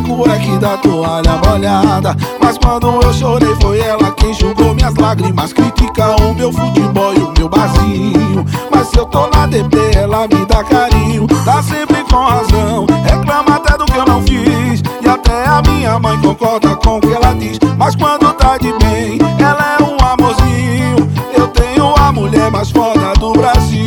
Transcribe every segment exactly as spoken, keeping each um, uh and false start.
cueca da toalha molhada. Mas quando eu chorei foi ela quem enxugou minhas lágrimas. Critica o meu futebol e o meu barzinho, mas se eu tô na D P ela me dá carinho. Tá sempre com razão, reclama até do que eu não fiz, e até a minha mãe concorda com o que ela diz. Mas quando tá de bem, ela é um amorzinho. Eu tenho a mulher mais foda do Brasil.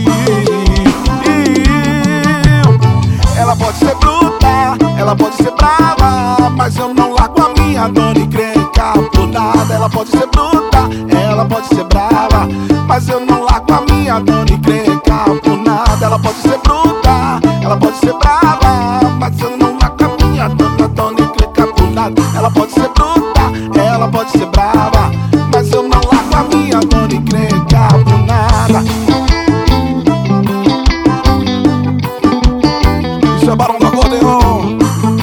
Ela pode ser bruta, ela pode ser brava, mas eu não largo a minha dona encrenca por nada. Ela pode ser bruta, ela pode ser brava, mas eu não largo a minha dona encrenca por nada. Ela pode ser bruta, ela pode ser brava, mas eu não largo a minha dona, dona encrenca por nada. Ela pode ser bruta, ela pode ser brava, mas eu não largo a minha dona encrenca por nada. Isso é Barão do Acordeon.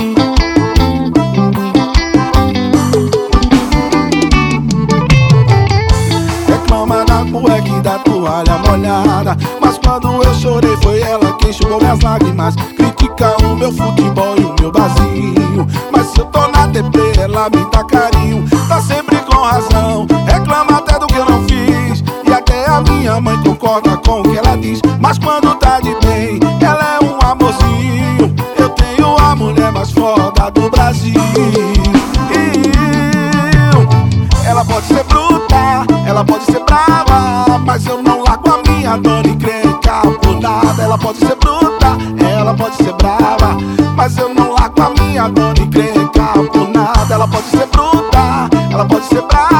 Reclama da cueca e da toalha molhada, mas quando eu chorei foi ela quem enxugou minhas lágrimas. Critica o meu futebol e o meu barzinho, mas se eu tô na T P ela me dá carinho. Tá sempre com razão, reclama até do que eu não fiz, e até a minha mãe concorda com o que ela diz. Mas quando tá de bem, ela é um amorzinho. Eu tenho a mulher mais foda do Brasil. Ela pode ser bruta, ela pode ser brava, mas eu não largo a minha dona encrenca por nada. Ela pode ser bruta, ela pode ser brava, mas eu não largo a minha dona encrenca por nada. Ela pode ser bruta, ela pode ser brava,